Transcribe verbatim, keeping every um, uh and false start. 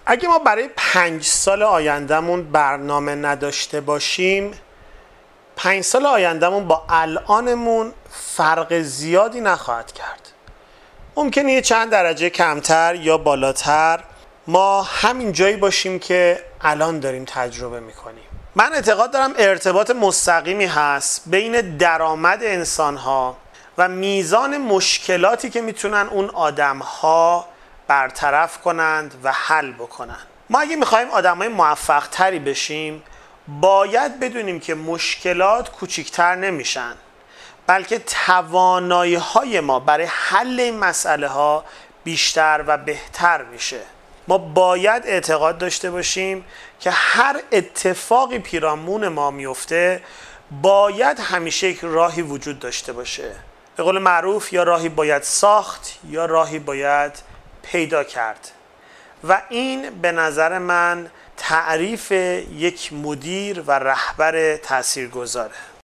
اگه ما برای پنج سال آیندهمون برنامه نداشته باشیم، پنج سال آیندهمون با الانمون فرق زیادی نخواهد کرد. ممکنه یه چند درجه کمتر یا بالاتر ما همین جایی باشیم که الان داریم تجربه میکنیم. من اعتقاد دارم ارتباط مستقیمی هست بین درآمد انسان‌ها و میزان مشکلاتی که میتونن اون آدم‌ها برطرف کنند و حل بکنند. ما اگه میخوایم آدم‌های موفق تری بشیم، باید بدونیم که مشکلات کوچکتر نمیشن، بلکه توانایی‌های ما برای حل این مسئله ها بیشتر و بهتر میشه. ما باید اعتقاد داشته باشیم که هر اتفاقی پیرامون ما میفته باید همیشه یک راهی وجود داشته باشه. به قول معروف یا راهی باید ساخت یا راهی باید پیدا کرد. و این به نظر من تعریف یک مدیر و رهبر تاثیرگذاره.